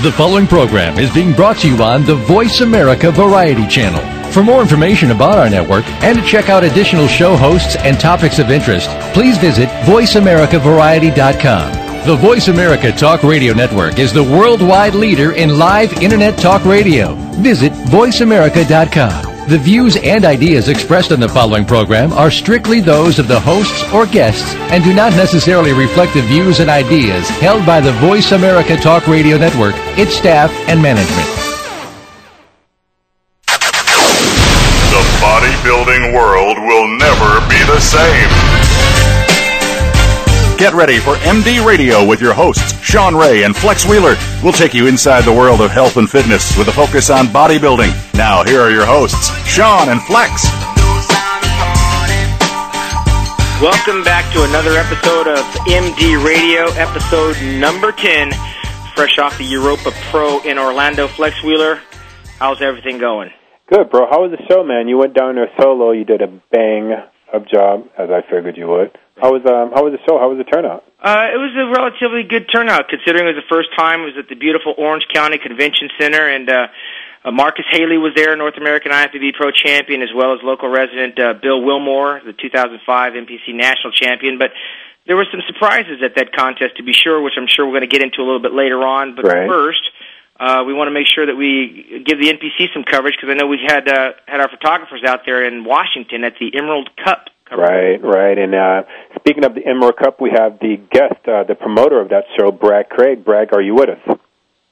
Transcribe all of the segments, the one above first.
The following program is being brought to you on the Voice America Variety Channel. For more information about our network and to check out additional show hosts and topics of interest, please visit VoiceAmericaVariety.com. The Voice America Talk Radio Network is the worldwide leader in live Internet talk radio. Visit VoiceAmerica.com. The views and ideas expressed in the following program are strictly those of the hosts or guests and do not necessarily reflect the views and ideas held by the Voice America Talk Radio Network, its staff, and management. The bodybuilding world will never be the same. Get ready for MD Radio with your hosts, Sean Ray and Flex Wheeler. We'll take you inside the world of health and fitness with a focus on bodybuilding. Now, here are your hosts, Sean and Flex. Welcome back to another episode of MD Radio, episode number 10, fresh off the Europa Pro in Orlando. Flex Wheeler, how's everything going? Good, bro. How was the show, man? You went down there solo. You did a bang-up job, as I figured you would. How was the show? How was the turnout? It was a relatively good turnout, considering it was the first time. It was at the beautiful Orange County Convention Center, and Marcus Haley was there, North American IFBB Pro Champion, as well as local resident Bill Wilmore, the 2005 NPC National Champion. But there were some surprises at that contest, to be sure, which I'm sure we're going to get into a little bit later on. But first, we want to make sure that we give the NPC some coverage, because I know we had our photographers out there in Washington at the Emerald Cup. Right. And speaking of the Emerald Cup, we have the guest, the promoter of that show, Brad Craig. Brad, are you with us? How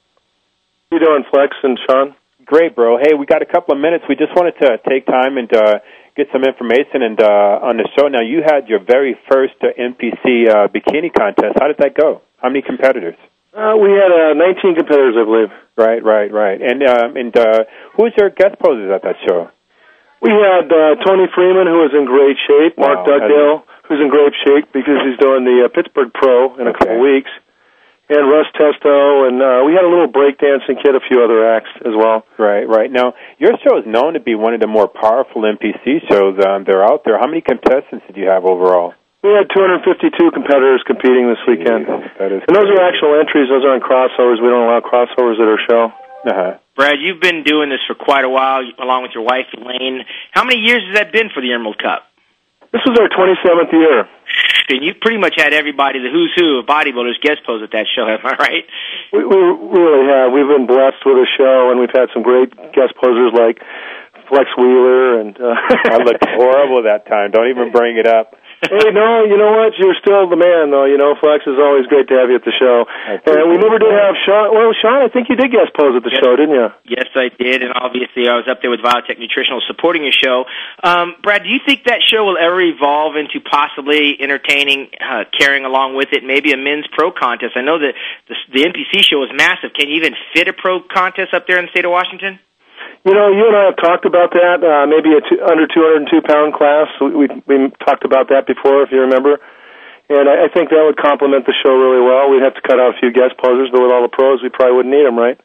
you doing, Flex and Sean? Great, bro. Hey, we got a couple of minutes. We just wanted to take time and get some information and on the show. Now, you had your very first NPC bikini contest. How did that go? How many competitors? We had 19 competitors, I believe. Right. And who was your guest posers at that show? We had Tony Freeman, who was in great shape, Mark Dugdale, who's in great shape because he's doing the Pittsburgh Pro in a couple weeks, and Russ Testo, and we had a little breakdancing kid, a few other acts as well. Right. Now, your show is known to be one of the more powerful NPC shows that are out there. How many contestants did you have overall? We had 252 competitors competing this weekend. And those are actual entries. Those aren't crossovers. We don't allow crossovers at our show. Brad, you've been doing this for quite a while, along with your wife, Elaine. How many years has that been for the Emerald Cup? This was our 27th year. And you've pretty much had everybody, the who's who of bodybuilders, guest pose at that show, am I right? We really have. We've been blessed with a show, and we've had some great guest posers like Flex Wheeler. And I looked horrible that time. Don't even bring it up. Hey, no, you know what? You're still the man, though. You know, Flex, is always great to have you at the show. And we never did have Sean. Well, Sean, I think you did guest pose at the show, didn't you? Yes, I did, and obviously I was up there with Biotech Nutritional supporting your show. Brad, do you think that show will ever evolve into possibly entertaining, carrying along with it, maybe a men's pro contest? I know that the NPC show is massive. Can you even fit a pro contest up there in the state of Washington? You know, you and I have talked about that, maybe under 202-pound class. We talked about that before, if you remember. And I think that would complement the show really well. We'd have to cut out a few guest posers, but with all the pros, we probably wouldn't need them, right?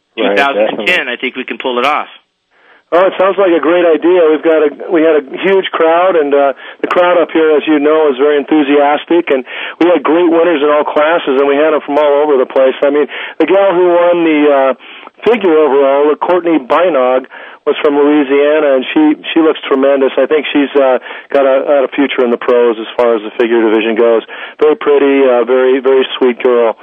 2010, I think we can pull it off. Oh, it sounds like a great idea. We had a huge crowd, and the crowd up here, as you know, is very enthusiastic, and we had great winners in all classes, and we had them from all over the place. I mean, the gal who won the figure overall, Courtney Beinog, was from Louisiana, and she looks tremendous. I think she's got a future in the pros as far as the figure division goes. Very pretty, very very sweet girl.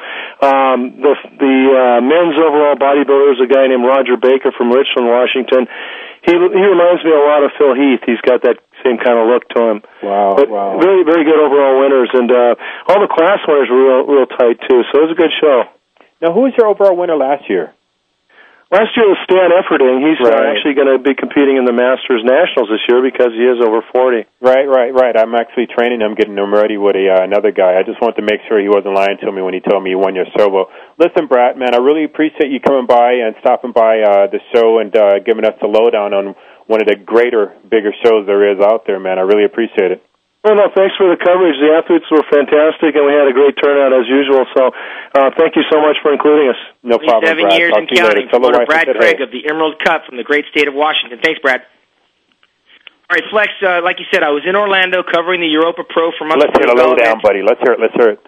The men's overall bodybuilder is a guy named Roger Baker from Richland, Washington. He reminds me a lot of Phil Heath. He's got that same kind of look to him. Wow. Very very good overall winners, and all the class winners were real tight too. So it was a good show. Now, who was your overall winner last year? Last year was Stan Efferding. He's actually going to be competing in the Masters Nationals this year because he is over 40. Right. I'm actually training him, getting him ready with another guy. I just wanted to make sure he wasn't lying to me when he told me he won your show. Well, listen, Brad, man, I really appreciate you coming by and stopping by the show and giving us the lowdown on one of the bigger shows there is out there, man. I really appreciate it. Well, no, thanks for the coverage. The athletes were fantastic, and we had a great turnout as usual. So thank you so much for including us. No problem, 7 Brad. years and counting. Promoter Brad Craig of the Emerald Cup from the great state of Washington. Thanks, Brad. All right, Flex, like you said, I was in Orlando covering the Europa Pro for months. Let's hear the lowdown, buddy. Let's hear it.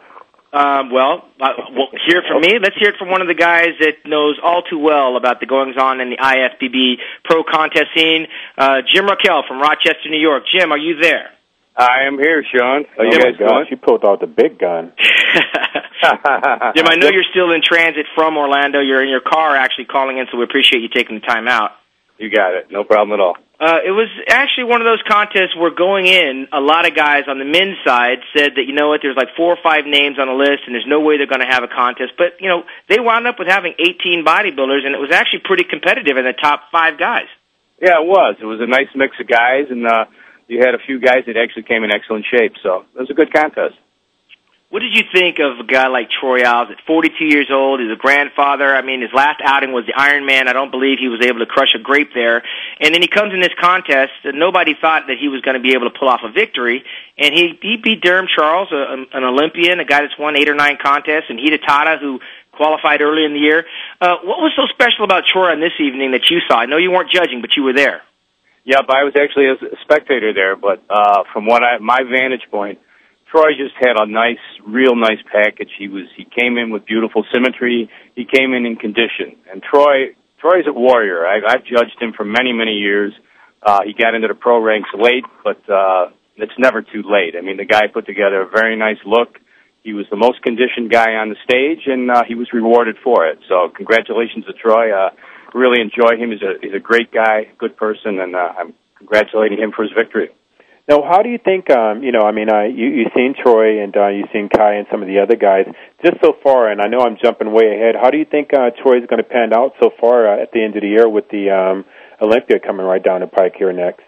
Well, hear it from me. Let's hear it from one of the guys that knows all too well about the goings-on in the IFBB pro contest scene, Jim Raquel from Rochester, New York. Jim, are you there? I am here, Sean. How you guys doing? You pulled out the big gun. Jim, I know you're still in transit from Orlando. You're in your car actually calling in, so we appreciate you taking the time out. You got it. No problem at all. It was actually one of those contests where going in, a lot of guys on the men's side said that, you know what, there's like 4 or 5 names on the list, and there's no way they're going to have a contest. But, you know, they wound up with having 18 bodybuilders, and it was actually pretty competitive in the top 5 guys. Yeah, it was. It was a nice mix of guys, and you had a few guys that actually came in excellent shape, so it was a good contest. What did you think of a guy like Troy Alves at 42 years old? He's a grandfather. I mean, his last outing was the Ironman. I don't believe he was able to crush a grape there. And then he comes in this contest, and nobody thought that he was going to be able to pull off a victory. And he beat Durham Charles, an Olympian, a guy that's won 8 or 9 contests, and Hida Tada, who qualified early in the year. What was so special about Troy on this evening that you saw? I know you weren't judging, but you were there. Yep, I was actually a spectator there, but from my vantage point, Troy just had a real nice package. He came in with beautiful symmetry. He came in condition. And Troy's a warrior. I've judged him for many, many years. He got into the pro ranks late, but it's never too late. I mean, the guy put together a very nice look. He was the most conditioned guy on the stage, and he was rewarded for it. So congratulations to Troy. Really enjoy him. He's a great guy, good person, and I'm congratulating him for his victory. Now, how do you think, you've seen Troy and you've seen Kai and some of the other guys just so far, and I know I'm jumping way ahead. How do you think Troy's going to pan out so far at the end of the year with the Olympia coming right down the pike here next?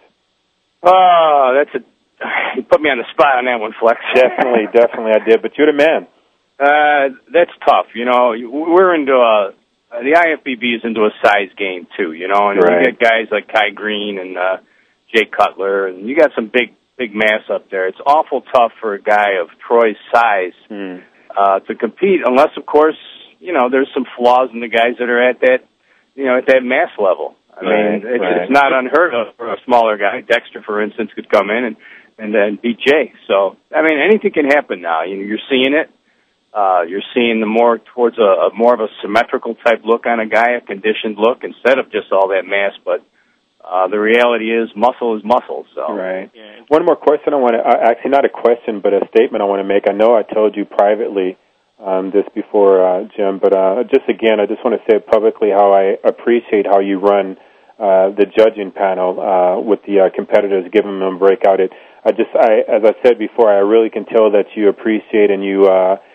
You put me on the spot on that one, Flex. Definitely I did, but you're the man. That's tough. You know, we're into the IFBB is into a size game, too, you know, and right. You get guys like Kai Green and Jay Cutler, and you got some big mass up there. It's awful tough for a guy of Troy's size to compete, unless, of course, you know, there's some flaws in the guys that are at that, you know, at that mass level. I mean, it's not unheard of for a smaller guy. Dexter, for instance, could come in and then beat Jay. So, I mean, anything can happen now. You're seeing it. You're seeing more towards a more of a symmetrical type look on a guy, a conditioned look, instead of just all that mass, but the reality is muscle. So right. Yeah. One more question I want to actually not a question, but a statement I want to make. I know I told you privately this before, Jim, but just again, I just want to say publicly how I appreciate how you run the judging panel with the competitors, giving them a breakout. As I said before, I really can tell that you appreciate and you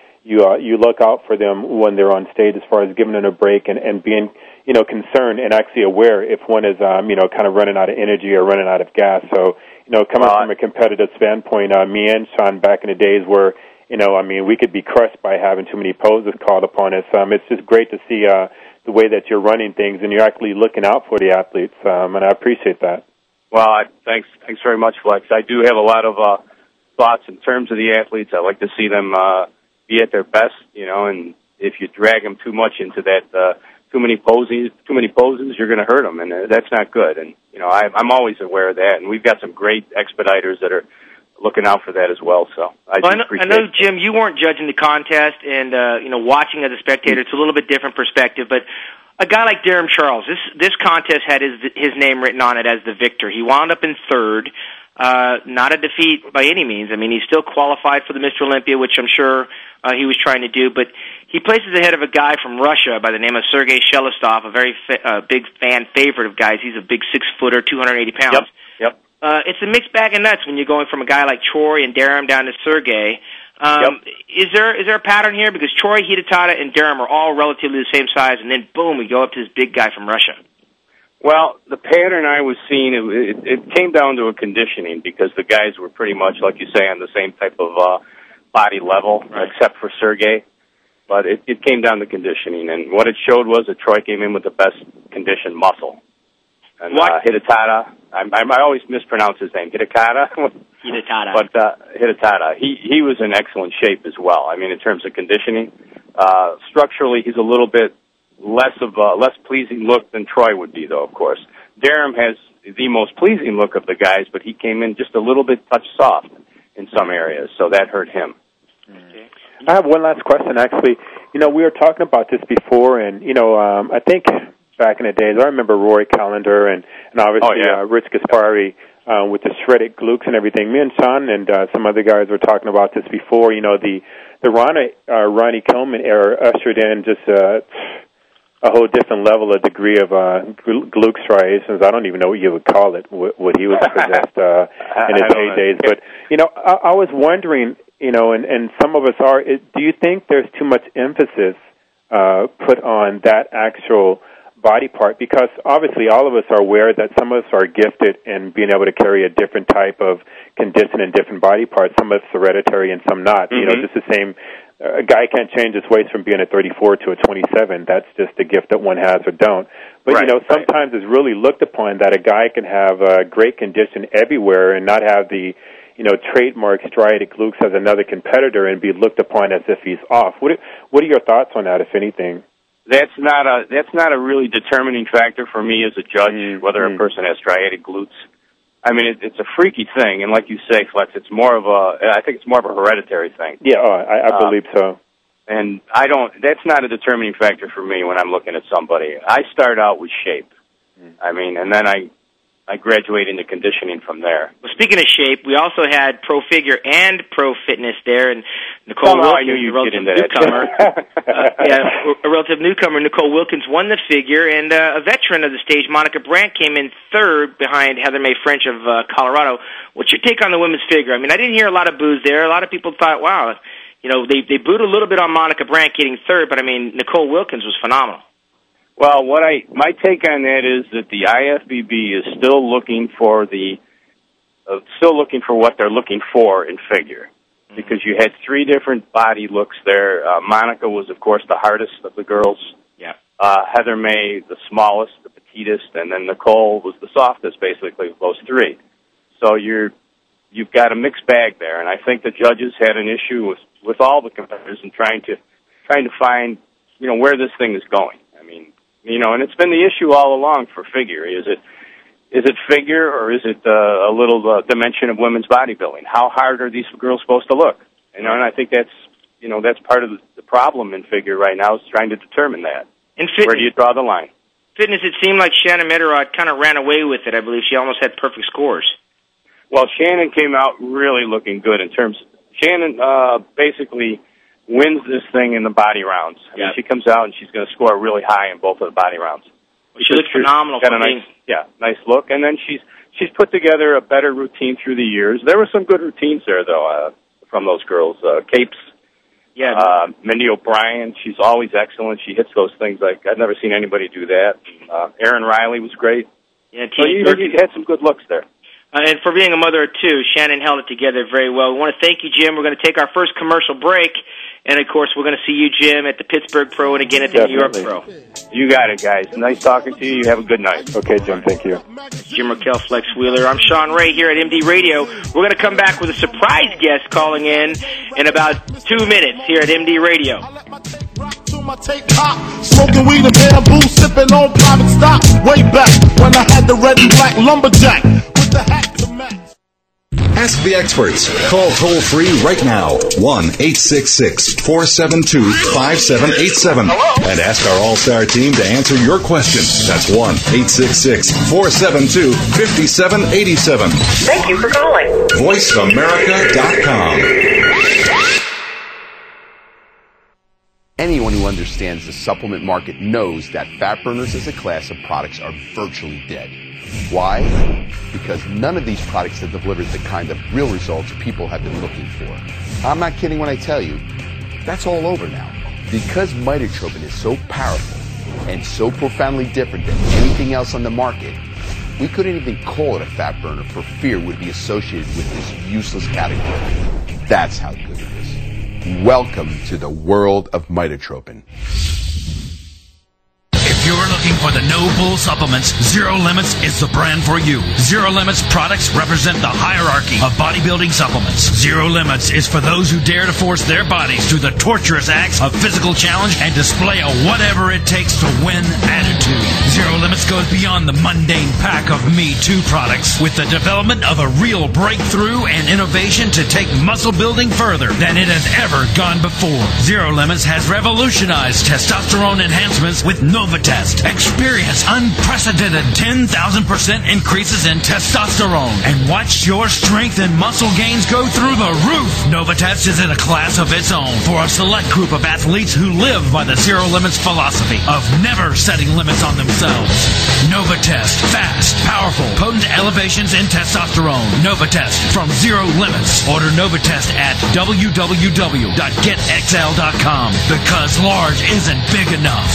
look out for them when they're on stage, as far as giving them a break and being, you know, concerned and actually aware if one is, kind of running out of energy or running out of gas. So, you know, coming from a competitive standpoint, me and Sean back in the days where, you know, I mean, we could be crushed by having too many poses called upon us. It's just great to see the way that you're running things and you're actually looking out for the athletes, and I appreciate that. Well, thanks very much, Flex. I do have a lot of thoughts in terms of the athletes. I like to see them be at their best, you know, and if you drag them too much into that too many poses, you're going to hurt them, and that's not good. And, you know, I'm always aware of that, and we've got some great expediters that are looking out for that as well. So I know, Jim, you weren't judging the contest, and, watching as a spectator, it's a little bit different perspective, but a guy like Durham Charles, this contest had his name written on it as the victor. He wound up in third. Not a defeat by any means. I mean, he's still qualified for the Mr. Olympia, which I'm sure he was trying to do, but he places ahead of a guy from Russia by the name of Sergei Shelistov, a very big fan favorite of guys. He's a big 6-footer, 280 pounds. Yep. It's a mixed bag of nuts when you're going from a guy like Troy and Durham down to Sergei. Is there a pattern here? Because Troy, Hida Tada, and Durham are all relatively the same size, and then, boom, we go up to this big guy from Russia. Well, the pattern I was seeing, it came down to a conditioning because the guys were pretty much, like you say, on the same type of body level, right, except for Sergei. But it came down to conditioning, and what it showed was that Troy came in with the best conditioned muscle. And Hida Tada, I always mispronounce his name, Hida Tada. But Hida Tada, he was in excellent shape as well. I mean, in terms of conditioning, structurally, he's a little bit less pleasing look than Troy would be, though, of course. Durham has the most pleasing look of the guys, but he came in just a little bit touch soft in some areas, so that hurt him. Okay. I have one last question, actually. You know, we were talking about this before, and, you know, I think back in the days, I remember Rory Callender and obviously Rich Gaspari with the shredded glutes and everything. Me and Sean and some other guys were talking about this before. You know, the Ronnie Coleman era ushered in just a whole different level of degree of glute striations. I don't even know what you would call it, what he was possessed in his heydays. But, you know, I was wondering, you know, and some of us are, do you think there's too much emphasis put on that actual body part? Because obviously all of us are aware that some of us are gifted in being able to carry a different type of condition in different body parts. Some of us hereditary and some not. Mm-hmm. You know, just the same. A guy can't change his waist from being a 34 to a 27. That's just a gift that one has or don't. But, you know, sometimes it's really looked upon that a guy can have a great condition everywhere and not have the, you know, trademark striated glutes as another competitor and be looked upon as if he's off. What are your thoughts on that, if anything? That's not a really determining factor for me as a judge, whether a person has striated glutes. I mean, it's a freaky thing, and like you say, Flex, I think it's more of a hereditary thing. Yeah, I believe so. And that's not a determining factor for me when I'm looking at somebody. I start out with shape. I mean, and then I graduate into conditioning from there. Well, speaking of shape, we also had Pro Figure and Pro Fitness there, and Nicole Wilkins, I knew you'd get into that. A relative newcomer, Nicole Wilkins, won the figure, and a veteran of the stage, Monica Brandt, came in third behind Heather May French of Colorado. What's your take on the women's figure? I mean, I didn't hear a lot of boos there. A lot of people thought, wow, you know, they booed a little bit on Monica Brandt getting third, but I mean, Nicole Wilkins was phenomenal. Well, my take on that is that the IFBB is still looking for what they're looking for in figure, because you had three different body looks there. Monica was, of course, the hardest of the girls. Yeah. Heather May, the smallest, the petitest, and then Nicole was the softest, basically, of those three. So you've got a mixed bag there, and I think the judges had an issue with all the competitors in trying to find, you know, where this thing is going. I mean, you know, and it's been the issue all along for figure. Is it figure, or is it a little dimension of women's bodybuilding? How hard are these girls supposed to look? You know, and I think that's part of the problem in figure right now, is trying to determine that. Where do you draw the line? Fitness, it seemed like Shannon Meterod kind of ran away with it. I believe she almost had perfect scores. Well, Shannon came out really looking good in terms. Shannon basically wins this thing in the body rounds. I mean, she comes out and she's going to score really high in both of the body rounds. She looks phenomenal. Got a nice look, and then she's put together a better routine through the years. There were some good routines there, though, from those girls. Capes, Mindy O'Brien, she's always excellent. She hits those things like I've never seen anybody do that. Erin Riley was great. Yeah, so you had some good looks there. And for being a mother of two, Shannon held it together very well. We want to thank you, Jim. We're going to take our first commercial break. And, of course, we're going to see you, Jim, at the Pittsburgh Pro and again at the New York Pro. You got it, guys. Nice talking to you. You have a good night. Okay, Jim. Thank you. Jim Raquel, Flex Wheeler. I'm Sean Ray here at MD Radio. We're going to come back with a surprise guest calling in about 2 minutes here at MD Radio. My tape pop, smoking weed and bamboo, sipping on private stock. Way back when I had the red and black lumberjack with the hat to match. Ask the experts. Call toll-free right now, 1-866-472-5787. And ask our All-Star team to answer your question. That's 1-866-472-5787. Thank you for calling. VoiceAmerica.com. Anyone who understands the supplement market knows that fat burners as a class of products are virtually dead. Why? Because none of these products have delivered the kind of real results people have been looking for. I'm not kidding when I tell you, that's all over now. Because mitotropin is so powerful and so profoundly different than anything else on the market, we couldn't even call it a fat burner for fear it would be associated with this useless category. That's how good it is. Welcome to the world of mitotropin. If you're looking Looking for the no-bull supplements? Zero Limits is the brand for you. Zero Limits products represent the hierarchy of bodybuilding supplements. Zero Limits is for those who dare to force their bodies through the torturous acts of physical challenge and display a whatever it takes to win attitude. Zero Limits goes beyond the mundane pack of Me Too products with the development of a real breakthrough and innovation to take muscle building further than it has ever gone before. Zero Limits has revolutionized testosterone enhancements with Novatest. Experience unprecedented 10,000% increases in testosterone and watch your strength and muscle gains go through the roof. Novatest is in a class of its own for a select group of athletes who live by the Zero Limits philosophy of never setting limits on themselves. Novatest. Fast, powerful, potent elevations in testosterone. Novatest from Zero Limits. Order Novatest at www.getxl.com because large isn't big enough.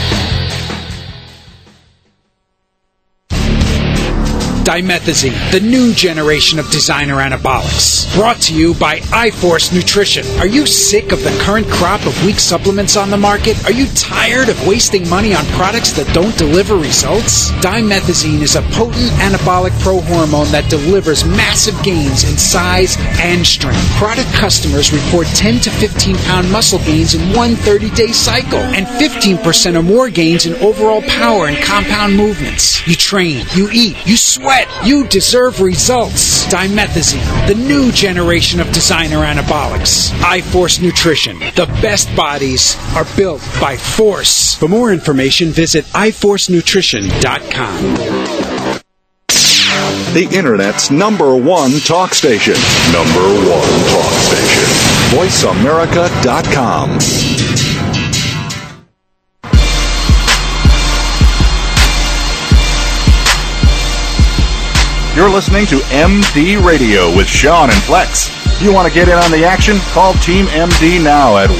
Dimethazine, the new generation of designer anabolics. Brought to you by iForce Nutrition. Are you sick of the current crop of weak supplements on the market? Are you tired of wasting money on products that don't deliver results? Dimethazine is a potent anabolic prohormone that delivers massive gains in size and strength. Product customers report 10 to 15 pound muscle gains in one 30-day cycle and 15% or more gains in overall power and compound movements. You train, you eat, you sweat. You deserve results. Dimethazine, the new generation of designer anabolics. iForce Nutrition. The best bodies are built by force. For more information, visit iForceNutrition.com. The Internet's #1 talk station. #1 talk station. VoiceAmerica.com. You're listening to MD Radio with Sean and Flex. You want to get in on the action? Call Team MD now at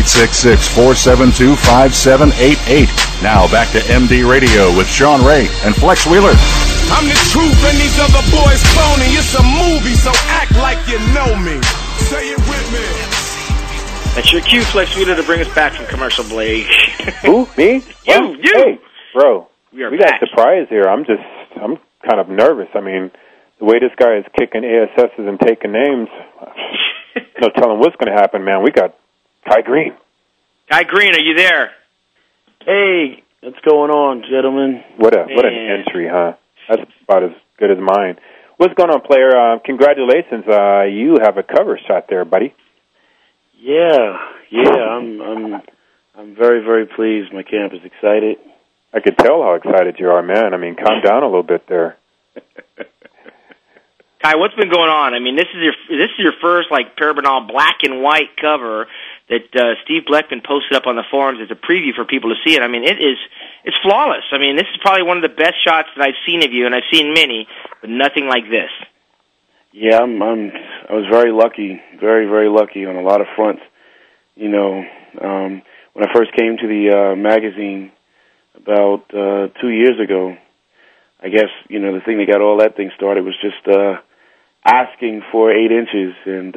1-866-472-5788. Now back to MD Radio with Sean Ray and Flex Wheeler. I'm the truth and these other boys phony. It's a movie, so act like you know me. Say it with me. That's your cue, Flex Wheeler, to bring us back from commercial break. Who? Me? You! Hey, bro. We got a surprise here. I'm kind of nervous. I mean, the way this guy is kicking ASSs and taking names, no telling what's going to happen, man. We got Kai Green. Kai Green, are you there? Hey, what's going on, gentlemen? What an entry, huh? That's about as good as mine. What's going on, player? Congratulations. You have a cover shot there, buddy. Yeah. I'm very, very pleased. My camp is excited. I could tell how excited you are, man. I mean, calm down a little bit there. Kai, what's been going on? I mean, this is your first Parabonol black and white cover that Steve Bleckman posted up on the forums as a preview for people to see it. I mean, it's flawless. I mean, this is probably one of the best shots that I've seen of you, and I've seen many, but nothing like this. Yeah, I was very lucky, very, very lucky on a lot of fronts. You know, when I first came to the magazine about 2 years ago, I guess, the thing that got all that thing started was just asking for 8 inches. And,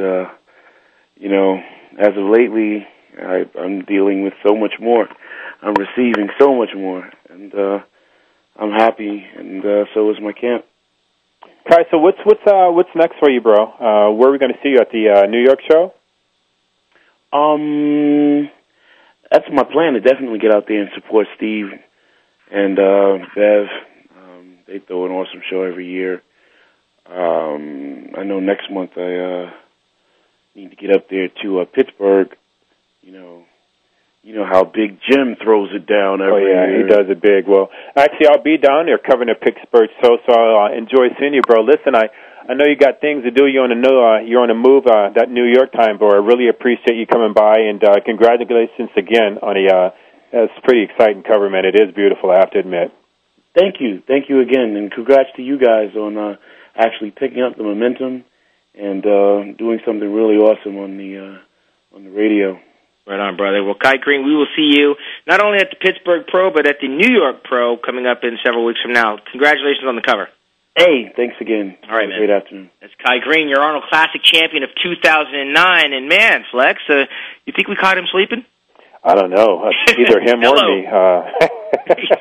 as of lately, I'm dealing with so much more. I'm receiving so much more. And I'm happy, and so is my camp. Kai, so what's next for you, bro? Where are we going to see you at the New York show? That's my plan, to definitely get out there and support Steve and Bev. They throw an awesome show every year. I know next month I need to get up there to Pittsburgh. You know how Big Jim throws it down every year. He does it big. Well, actually, I'll be down there covering the Pittsburgh show, so I'll enjoy seeing you, bro. Listen, I know you got things to do. You're on a move that New York time, bro. I really appreciate you coming by, and congratulations again on it's a pretty exciting cover, man. It is beautiful, I have to admit. Thank you again, and congrats to you guys on actually picking up the momentum and doing something really awesome on the radio. Right on, brother. Well, Kai Green, we will see you not only at the Pittsburgh Pro, but at the New York Pro coming up in several weeks from now. Congratulations on the cover. Hey, thanks again. All right, man. Great afternoon. That's Kai Green, your Arnold Classic champion of 2009. And, man, Flex, you think we caught him sleeping? I don't know. Either him or me.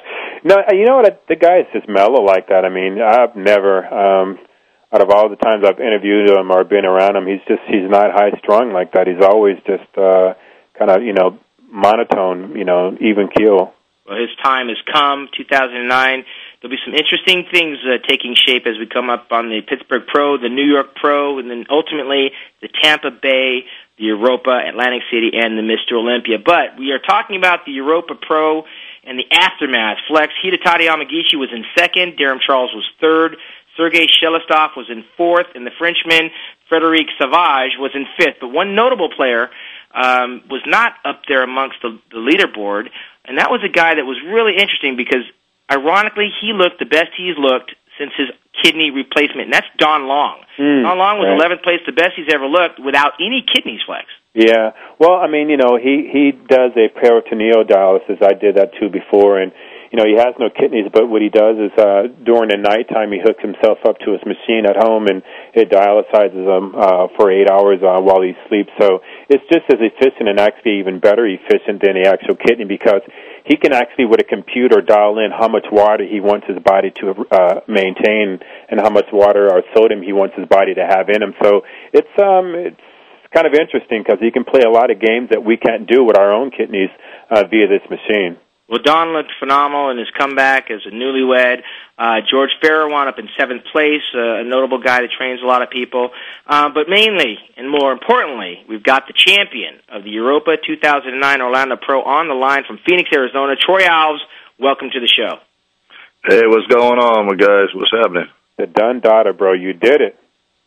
No, you know what? The guy is just mellow like that. I mean, I've never, out of all the times I've interviewed him or been around him, he's not high-strung like that. He's always just kind of, monotone, even keel. Well, his time has come, 2009. There'll be some interesting things taking shape as we come up on the Pittsburgh Pro, the New York Pro, and then ultimately the Tampa Bay, the Europa, Atlantic City, and the Mr. Olympia. But we are talking about the Europa Pro and the aftermath. Flex, Hidetaka Yamagishi was in second, Darren Charles was third, Sergei Shelistov was in fourth, and the Frenchman Frédéric Sauvage was in fifth. But one notable player was not up there amongst the leaderboard, and that was a guy that was really interesting because, ironically, he looked the best he's looked since his kidney replacement, and that's Don Long. Don Long was 11th place, the best he's ever looked, without any kidneys, Flex. Yeah. Well, I mean, he does a peritoneal dialysis. I did that, too, before, and, he has no kidneys, but what he does is during the nighttime he hooks himself up to his machine at home, and it dialyzes him for 8 hours while he sleeps. So it's just as efficient and actually even better efficient than the actual kidney because he can actually, with a computer, dial in how much water he wants his body to maintain and how much water or sodium he wants his body to have in him. So it's kind of interesting because he can play a lot of games that we can't do with our own kidneys via this machine. Well, Don looked phenomenal in his comeback as a newlywed. George Farrer wound up in 7th place, a notable guy that trains a lot of people. But mainly, and more importantly, we've got the champion of the Europa 2009 Orlando Pro on the line from Phoenix, Arizona. Troy Alves, welcome to the show. Hey, what's going on, my guys? What's happening? The done daughter, bro. You did it.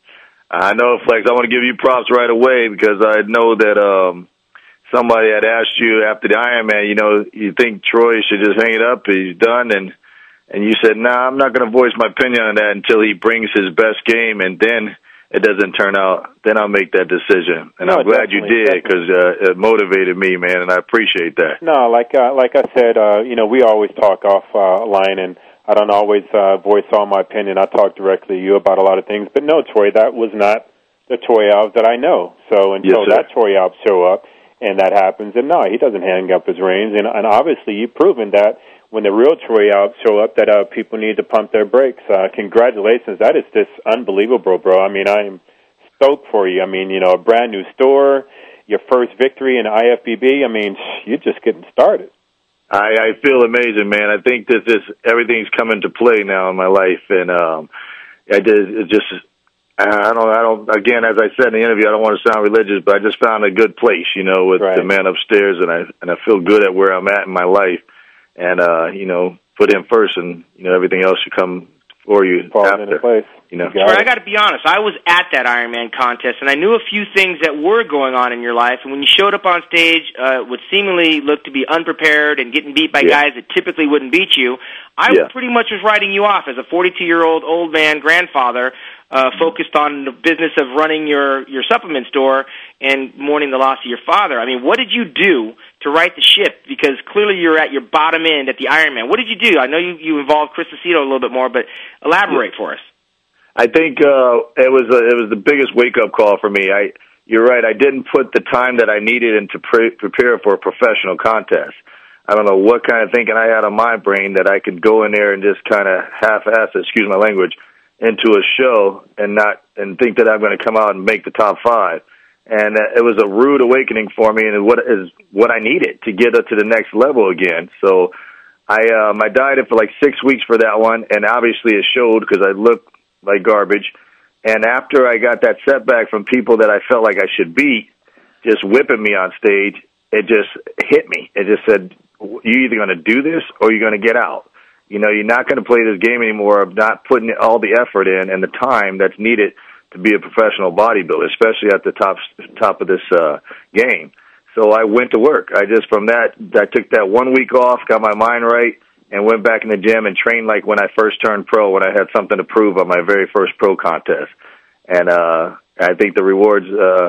I know, Flex. I want to give you props right away because I know that somebody had asked you after the Ironman, you think Troy should just hang it up, he's done, and you said, nah, I'm not going to voice my opinion on that until he brings his best game, and then it doesn't turn out, then I'll make that decision. And I'm glad you did because it motivated me, man, and I appreciate that. No, like I said, we always talk offline, and I don't always voice all my opinion. I talk directly to you about a lot of things. But no, Troy, that was not the Troy Alves that I know. So until that Troy Alves show up, and that happens, and no, he doesn't hang up his reins. And obviously, you've proven that when the real Troy Alves show up, that people need to pump their brakes. Congratulations. That is just unbelievable, bro. I mean, I am stoked for you. I mean, a brand new store, your first victory in IFBB. I mean, you're just getting started. I feel amazing, man. I think that everything's come into play now in my life, and I don't. Again, as I said in the interview, I don't want to sound religious, but I just found a good place, with the man upstairs, and I feel good at where I'm at in my life, and put him first, and everything else should come for you after. Into place. Troy, I got to be honest. I was at that Ironman contest, and I knew a few things that were going on in your life. And when you showed up on stage, what seemingly looked to be unprepared and getting beat by guys that typically wouldn't beat you, I pretty much was writing you off as a 42-year-old old man grandfather focused on the business of running your supplement store and mourning the loss of your father. I mean, what did you do to right the ship? Because clearly you're at your bottom end at the Ironman. What did you do? I know you involved Chris Aceto a little bit more, but elaborate for us. I think it was the biggest wake-up call for me. You're right. I didn't put the time that I needed in to prepare for a professional contest. I don't know what kind of thinking I had on my brain that I could go in there and just kind of half-ass, excuse my language, into a show and think that I'm going to come out and make the top 5. And it was a rude awakening for me, and what I needed to get up to the next level again. So I dieted for like 6 weeks for that one, and obviously it showed because I looked like garbage. And after I got that setback from people that I felt like I should beat, just whipping me on stage, it just hit me. It just said, you're either going to do this or you're going to get out. You're not going to play this game anymore of not putting all the effort in and the time that's needed to be a professional bodybuilder, especially at the top of this game. So I went to work. I took that 1 week off, got my mind right, and went back in the gym and trained like when I first turned pro, when I had something to prove on my very first pro contest. And I think the rewards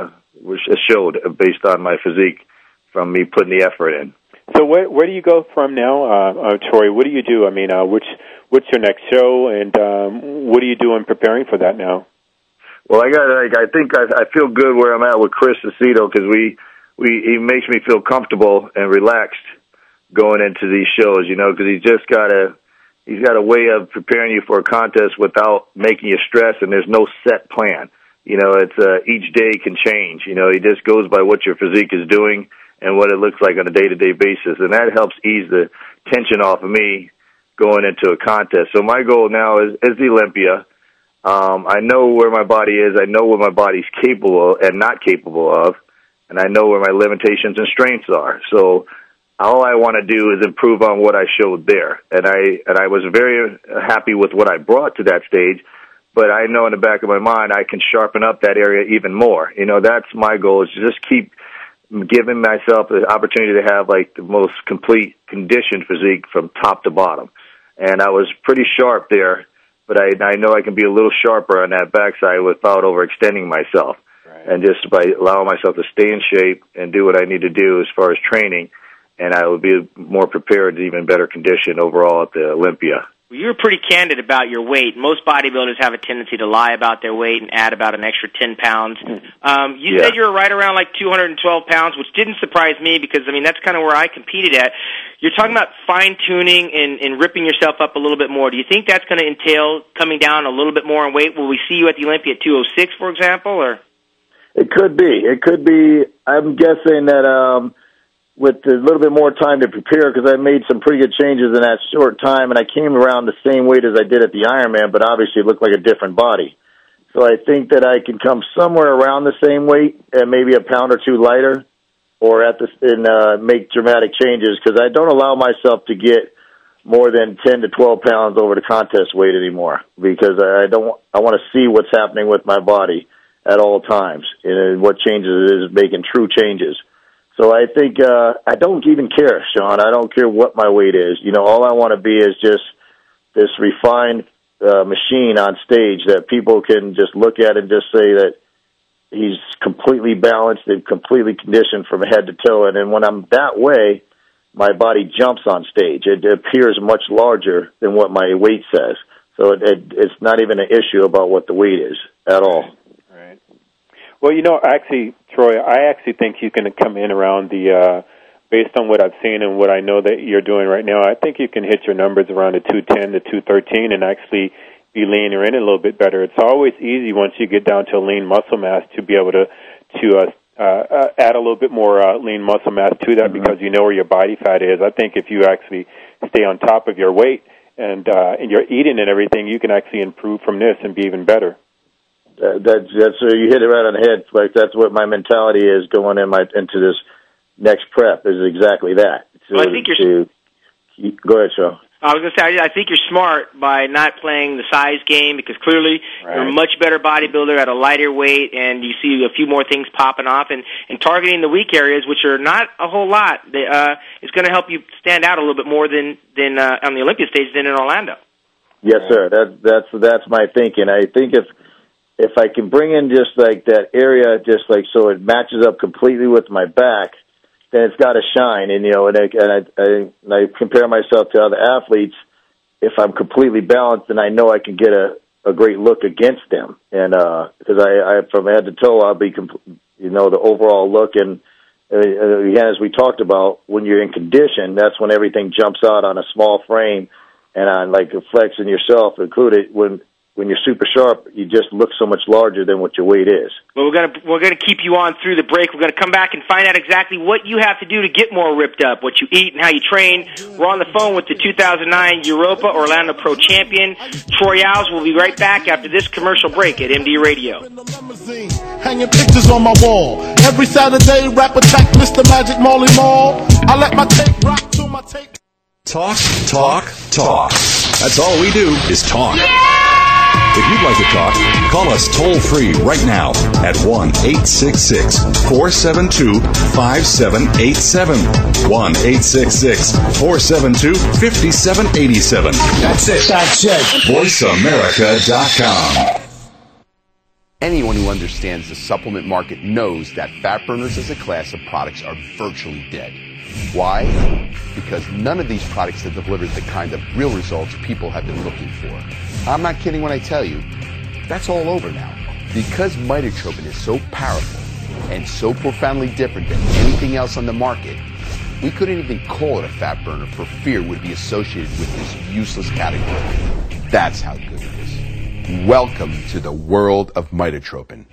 showed based on my physique from me putting the effort in. So where do you go from now, Troy? What do you do? I mean, what's your next show, and what are you doing preparing for that now? Well, I feel good where I'm at with Chris Aceto because he makes me feel comfortable and relaxed going into these shows, because he's just got He's got a way of preparing you for a contest without making you stress, and there's no set plan. You know, it's each day can change. You know, he just goes by what your physique is doing and what it looks like on a day-to-day basis, and that helps ease the tension off of me going into a contest. So my goal now is the Olympia. I know where my body is. I know what my body's capable and not capable of, and I know where my limitations and strengths are. So all I want to do is improve on what I showed there. And I was very happy with what I brought to that stage, but I know in the back of my mind I can sharpen up that area even more. You know, that's my goal, is to just keep giving myself the opportunity to have like the most complete conditioned physique from top to bottom. And I was pretty sharp there, but I know I can be a little sharper on that backside without overextending myself. Right. And just by allowing myself to stay in shape and do what I need to do as far as training, and I will be more prepared, even better condition overall at the Olympia. Well, you were pretty candid about your weight. Most bodybuilders have a tendency to lie about their weight and add about an extra 10 pounds. You said you were right around like 212 pounds, which didn't surprise me because, I mean, that's kind of where I competed at. You're talking about fine-tuning and ripping yourself up a little bit more. Do you think that's going to entail coming down a little bit more in weight? Will we see you at the Olympia at 206, for example? Or It could be. It could be. I'm guessing that with a little bit more time to prepare, because I made some pretty good changes in that short time, and I came around the same weight as I did at the Ironman, but obviously it looked like a different body. So I think that I can come somewhere around the same weight and maybe a pound or two lighter, or make dramatic changes, because I don't allow myself to get more than 10 to 12 pounds over the contest weight anymore, because I want to see what's happening with my body at all times and what changes it is, making true changes. So I think I don't even care, Sean. I don't care what my weight is. You know, all I want to be is just this refined machine on stage that people can just look at and just say that he's completely balanced and completely conditioned from head to toe. And then when I'm that way, my body jumps on stage. It appears much larger than what my weight says. So it's not even an issue about what the weight is at all. Right. Well, you know, actually, Troy, I actually think you can come in around based on what I've seen and what I know that you're doing right now, I think you can hit your numbers around a 210 to 213 and actually be leaner in a little bit better. It's always easy once you get down to lean muscle mass to be able to add a little bit more lean muscle mass to that, because you know where your body fat is. I think if you actually stay on top of your weight and your eating and everything, you can actually improve from this and be even better. That's you hit it right on the head. Like, that's what my mentality is going into this next prep, is exactly that. Well, I think go ahead, Sean. I was going to say, I think you're smart by not playing the size game, because clearly you're a much better bodybuilder at a lighter weight, and you see a few more things popping off, and targeting the weak areas, which are not a whole lot, is going to help you stand out a little bit more than on the Olympia stage than in Orlando. Yes, sir. That's my thinking. I think if I can bring in just like that area, just like so it matches up completely with my back, then it's got to shine. And I compare myself to other athletes. If I'm completely balanced, then I know I can get a great look against them. And because I from head to toe, I'll be the overall look. And again, as we talked about, when you're in condition, that's when everything jumps out on a small frame, and on like Flex and yourself included. When you're super sharp, you just look so much larger than what your weight is. Well, we're gonna keep you on through the break. We're gonna come back and find out exactly what you have to do to get more ripped up, what you eat and how you train. We're on the phone with the 2009 Europa Orlando Pro Champion, Troy Alves. We'll be right back after this commercial break at MD Radio. Hanging pictures on my wall. Every Saturday, rap attack, Mr. Magic Marley Marl. I let my tape rock to my tape. Talk. That's all we do is talk. If you'd like to talk, call us toll-free right now at 1-866-472-5787. 1-866-472-5787. That's it. VoiceAmerica.com. Anyone who understands the supplement market knows that fat burners as a class of products are virtually dead. Why? Because none of these products have delivered the kind of real results people have been looking for. I'm not kidding when I tell you, that's all over now. Because mitotropin is so powerful and so profoundly different than anything else on the market, We couldn't even call it a fat burner for fear it would be associated with this useless category. That's how good it is. Welcome to the world of mitotropin.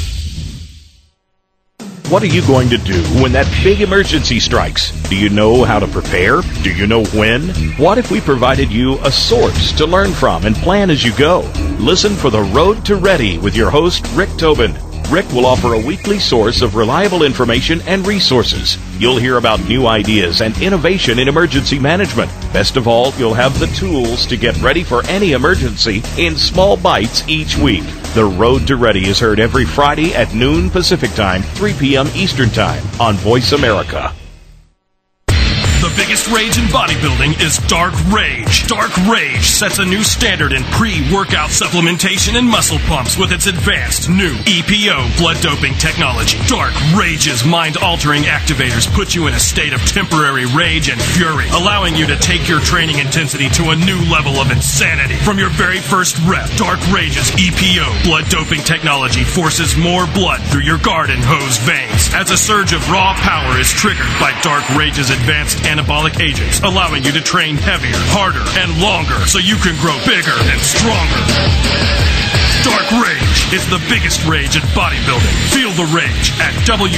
What are you going to do when that big emergency strikes? Do you know how to prepare? Do you know when? What if we provided you a source to learn from and plan as you go? Listen for The Road to Ready with your host, Rick Tobin. Rick will offer a weekly source of reliable information and resources. You'll hear about new ideas and innovation in emergency management. Best of all, you'll have the tools to get ready for any emergency in small bites each week. The Road to Ready is heard every Friday at noon Pacific Time, 3 p.m. Eastern Time on Voice America. The biggest rage in bodybuilding is Dark Rage. Dark Rage sets a new standard in pre-workout supplementation and muscle pumps with its advanced new EPO blood doping technology. Dark Rage's mind-altering activators put you in a state of temporary rage and fury, allowing you to take your training intensity to a new level of insanity. From your very first rep, Dark Rage's EPO blood doping technology forces more blood through your garden hose veins, as a surge of raw power is triggered by Dark Rage's advanced anabolic agents, allowing you to train heavier, harder, and longer so you can grow bigger and stronger. Dark Rage is the biggest rage in bodybuilding. Feel the rage at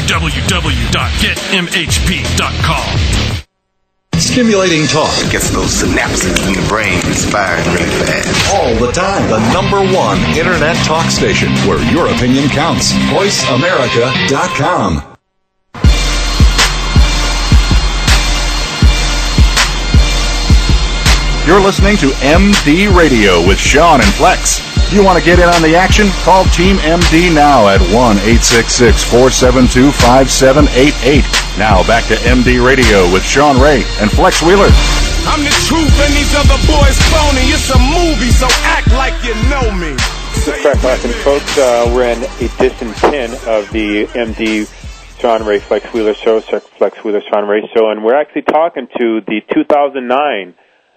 www.getmhp.com. Stimulating talk. It gets those synapses in the brain firing really fast. All the time. The #1 Internet talk station where your opinion counts. VoiceAmerica.com. You're listening to MD Radio with Sean and Flex. You want to get in on the action? Call Team MD now at 1-866-472-5788. Now back to MD Radio with Sean Ray and Flex Wheeler. I'm the truth and these other boys phony. It's a movie, so act like you know me. This is Craig Larson, folks. We're in edition 10 of the MD Sean Ray Flex Wheeler Show, Flex Wheeler Sean Ray Show, and we're actually talking to the 2009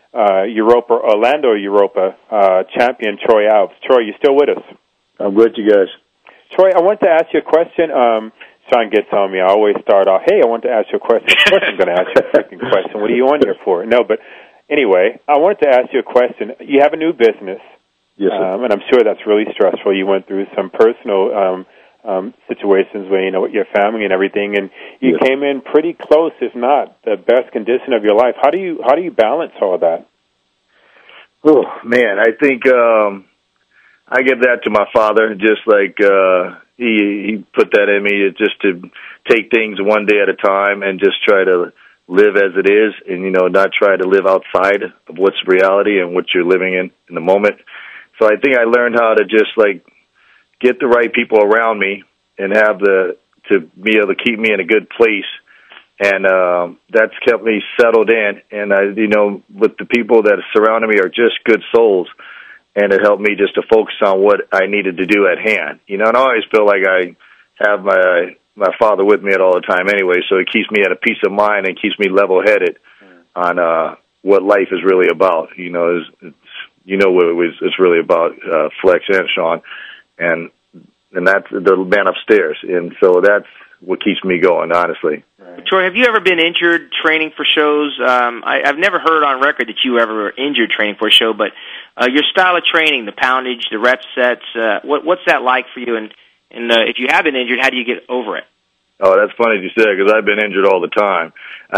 Orlando Europa champion, Troy Alves. Troy, you still with us? I'm with you guys. Troy, I want to ask you a question. Sean gets on me. I always start off, hey, I want to ask you a question. Of course I'm going to ask you a freaking question. What are you on here for? No, but anyway, I wanted to ask you a question. You have a new business. Yes, sir. And I'm sure that's really stressful. You went through some personal situations where, with your family and everything, and you came in pretty close, if not the best condition of your life. How do you balance all that? Oh man, I think I give that to my father. Just like he put that in me, just to take things one day at a time and just try to live as it is, and not try to live outside of what's reality and what you're living in the moment. So I think I learned how to just get the right people around me and to be able to keep me in a good place. And that's kept me settled in. And with the people that surrounded me are just good souls, and it helped me just to focus on what I needed to do at hand. And I always feel like I have my father with me at all the time anyway, so it keeps me at a peace of mind and keeps me level-headed on what life is really about. What it's really about, Flex and Sean, and that's the man upstairs, and so that's what keeps me going, honestly. Right. Troy, have you ever been injured training for shows? I've never heard on record that you ever were injured training for a show, but your style of training, the poundage, the rep sets, what's that like for you? And if you have been injured, how do you get over it? Oh, that's funny you said, because I've been injured all the time.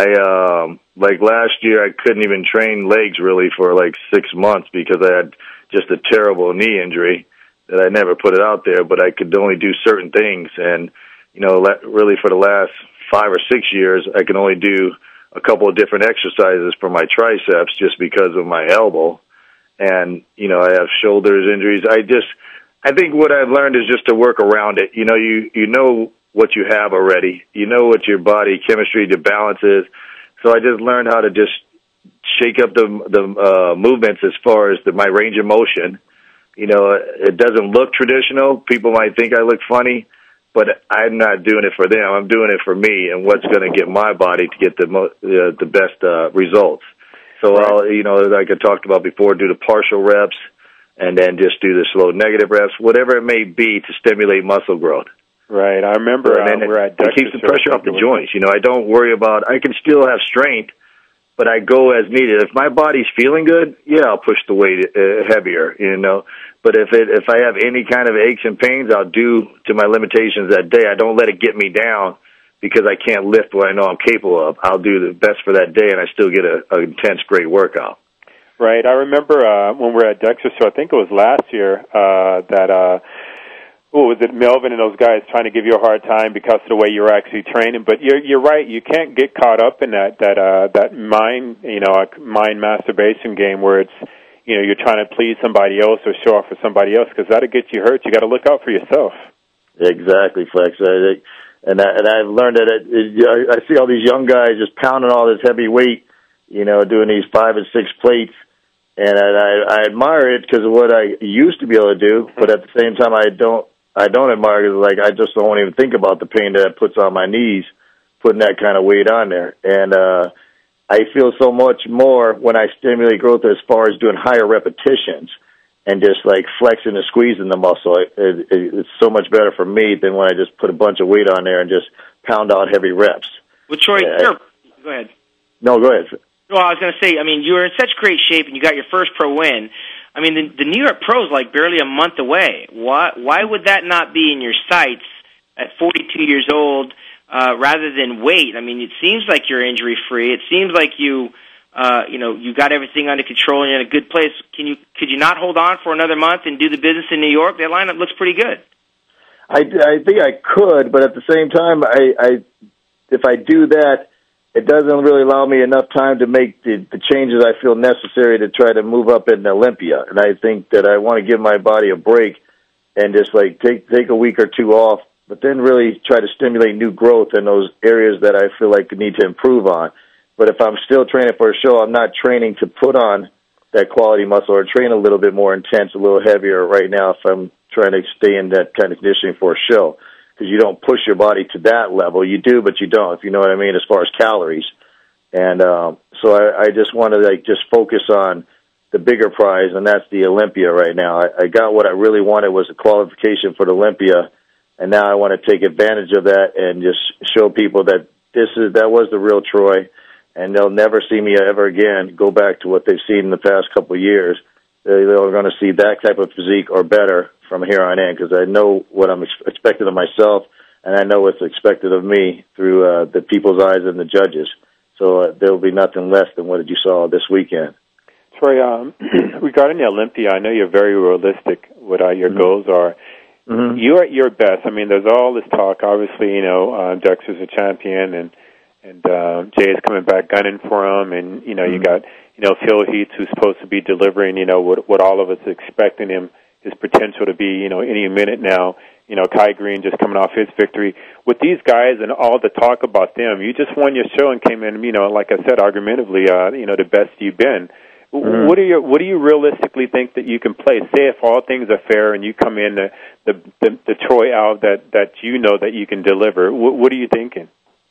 Like last year, I couldn't even train legs really for 6 months because I had just a terrible knee injury that I never put it out there, but I could only do certain things. And, really for the last 5 or 6 years, I can only do a couple of different exercises for my triceps just because of my elbow. And, I have shoulders injuries. I think what I've learned is just to work around it. You know what you have already. You know what your body chemistry, your balance is. So I just learned how to just shake up the movements as far as my range of motion. It doesn't look traditional. People might think I look funny, but I'm not doing it for them. I'm doing it for me and what's going to get my body to get the best results. So I'll, like I talked about before, do the partial reps and then just do the slow negative reps, whatever it may be to stimulate muscle growth. Right. I remember we're at it keeps the pressure off the joints. You know, I don't worry about. I can still have strength, but I go as needed. If my body's feeling good, yeah, I'll push the weight heavier. You know, but if I have any kind of aches and pains, I'll do to my limitations that day. I don't let it get me down because I can't lift what I know I'm capable of. I'll do the best for that day, and I still get an intense, great workout. Right. I remember when we were at Dexter, so I think it was last year was it Melvin and those guys trying to give you a hard time because of the way you're actually training? But you're right. You can't get caught up in that mind mind masturbation game where it's you're trying to please somebody else or show off for somebody else, because that'll get you hurt. You got to look out for yourself. Exactly, Flex. And I've learned that I see all these young guys just pounding all this heavy weight, doing these 5 and 6 plates. And I admire it because of what I used to be able to do, but at the same time, I don't admire it. Like, I just don't even think about the pain that it puts on my knees, putting that kind of weight on there. And I feel so much more when I stimulate growth as far as doing higher repetitions and just like flexing and squeezing the muscle. It's so much better for me than when I just put a bunch of weight on there and just pound out heavy reps. Well, Troy, go ahead. No, go ahead. Well, I was going to say, I mean, you were in such great shape and you got your first pro win. I mean, the New York Pro is like barely a month away. Why would that not be in your sights at 42 years old rather than wait? I mean, it seems like you're injury-free. It seems like you got everything under control and you're in a good place. Could you not hold on for another month and do the business in New York? That lineup looks pretty good. I think I could, but at the same time, if I do that, it doesn't really allow me enough time to make the changes I feel necessary to try to move up in Olympia. And I think that I want to give my body a break and just like take a week or two off, but then really try to stimulate new growth in those areas that I feel like I need to improve on. But if I'm still training for a show, I'm not training to put on that quality muscle or train a little bit more intense, a little heavier right now if I'm trying to stay in that kind of conditioning for a show. Because you don't push your body to that level. You do, but you don't, if you know what I mean, as far as calories. And so I just want to just focus on the bigger prize, and that's the Olympia right now. I got what I really wanted was a qualification for the Olympia, and now I want to take advantage of that and just show people that that was the real Troy, and they'll never see me ever again go back to what they've seen in the past couple of years. They're going to see that type of physique or better from here on in, because I know what I'm expected of myself, and I know what's expected of me through the people's eyes and the judges. So there will be nothing less than what you saw this weekend. Troy, regarding the Olympia, I know you're very realistic what your goals are. Mm-hmm. You're at your best. I mean, there's all this talk. Obviously, Dexter's a champion, and Jay is coming back gunning for him, and you got Phil Heath, who's supposed to be delivering what all of us are expecting his potential to be any minute now. Kai Green just coming off his victory. With these guys and all the talk about them, you just won your show and came in, like I said, argumentatively, the best you've been. Mm-hmm. What do you realistically think that you can play? Say if all things are fair and you come in the Troy out that that you can deliver. What are you thinking?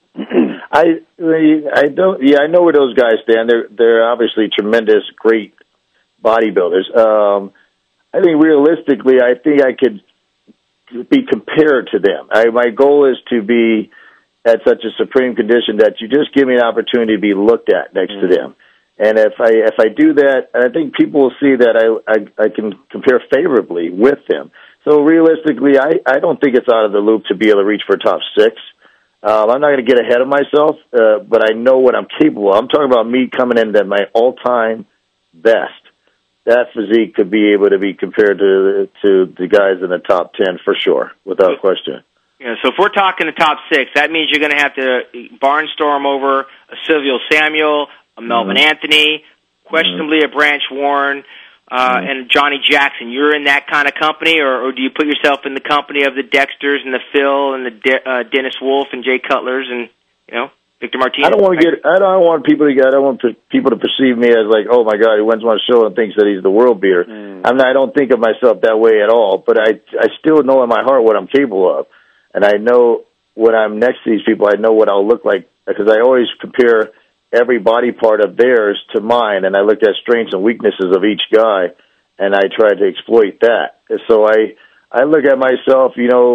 I don't. Yeah, I know where those guys stand. They're obviously tremendous, great bodybuilders. I think realistically, I think I could be compared to them. My goal is to be at such a supreme condition that you just give me an opportunity to be looked at next to them. And if I do that, I think people will see that I can compare favorably with them. So realistically, I don't think it's out of the loop to be able to reach for top 6. I'm not going to get ahead of myself, but I know what I'm capable of. I'm talking about me coming in at my all-time best. That physique could be able to be compared to the guys in the top 10 for sure, without question. Yeah, so if we're talking the top 6, that means you're going to have to barnstorm over a Silvio Samuel, a Melvin Anthony, questionably a Branch Warren, and Johnny Jackson. You're in that kind of company, or do you put yourself in the company of the Dexters and the Phil and the Dennis Wolf and Jay Cutlers and Victor Martinez? I don't want people to perceive me as like, oh my God, he wins my show and thinks that he's the world beater. I don't think of myself that way at all. But I still know in my heart what I'm capable of, and I know when I'm next to these people, I know what I'll look like, because I always compare every body part of theirs to mine, and I look at strengths and weaknesses of each guy, and I try to exploit that. So I look at myself,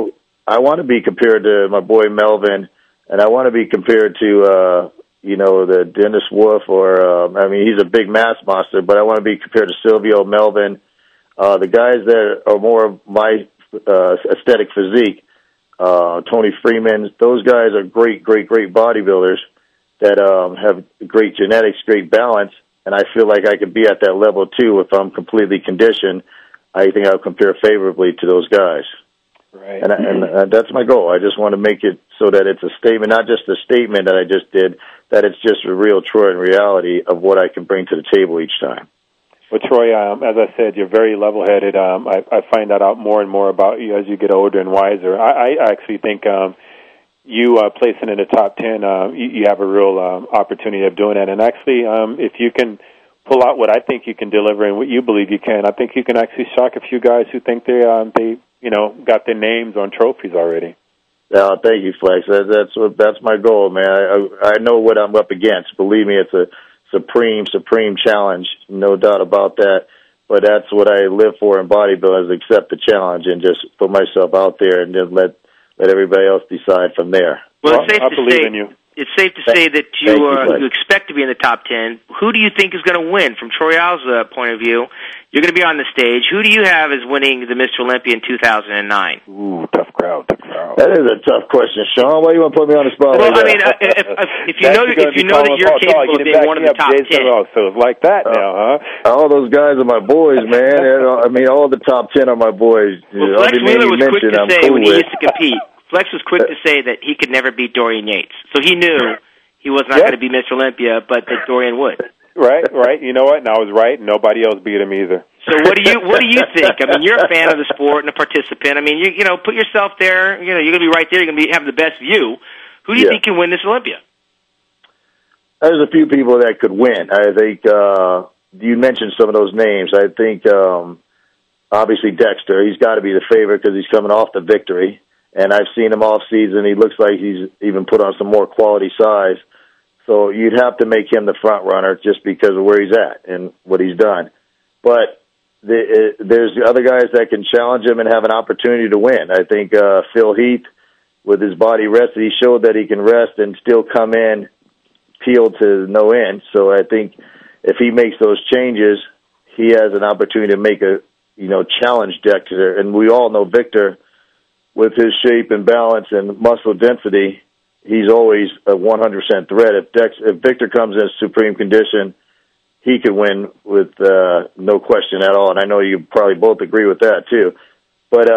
I want to be compared to my boy Melvin, and I want to be compared to, the Dennis Wolf, he's a big mass monster, but I want to be compared to Silvio, Melvin, the guys that are more of my aesthetic physique, Tony Freeman. Those guys are great bodybuilders that have great genetics, great balance, and I feel like I could be at that level too if I'm completely conditioned. I think I'll compare favorably to those guys. Right. And that's my goal. I just want to make it so that it's a statement, not just a statement that I just did, that it's just a real Troy in reality of what I can bring to the table each time. Well, Troy, as I said, you're very level-headed. I find that out more and more about you as you get older and wiser. I actually think you placing in the top 10, you have a real opportunity of doing that. And actually, if you can pull out what I think you can deliver and what you believe you can, I think you can actually shock a few guys who think they got their names on trophies already. Thank you, Flex. That's my goal, man. I know what I'm up against. Believe me, it's a supreme challenge, no doubt about that. But that's what I live for in bodybuilding, is accept the challenge and just put myself out there and then let everybody else decide from there. Well, I believe in you. It's safe to say that you expect to be in the top 10. Who do you think is going to win? From Troy Al's point of view, you're going to be on the stage. Who do you have as winning the Mr. Olympia in 2009? Ooh, tough crowd. That is a tough question, Sean. Why do you want to put me on the spot? Well, I mean, if you know that you're capable of being one of the top 10. So it's like that now, huh? All those guys are my boys, man. I mean, all the top 10 are my boys. Well, Flex Wheeler was quick to say when he used to compete. Flex was quick to say that he could never beat Dorian Yates. So he knew he was not going to be Mr. Olympia, but that Dorian would. Right. You know what? And I was right. Nobody else beat him either. So what do you think? I mean, you're a fan of the sport and a participant. I mean, you put yourself there. You're going to be right there. You're going to have the best view. Who do you think can win this Olympia? There's a few people that could win. I think you mentioned some of those names. I think obviously Dexter. He's got to be the favorite because he's coming off the victory. And I've seen him off season. He looks like he's even put on some more quality size. So you'd have to make him the front runner just because of where he's at and what he's done. But there's other guys that can challenge him and have an opportunity to win. I think Phil Heath, with his body rested, he showed that he can rest and still come in peeled to no end. So I think if he makes those changes, he has an opportunity to make challenge Dexter. And we all know Victor, with his shape and balance and muscle density, he's always a 100% threat. If Victor comes in supreme condition, he could win with no question at all. And I know you probably both agree with that too. But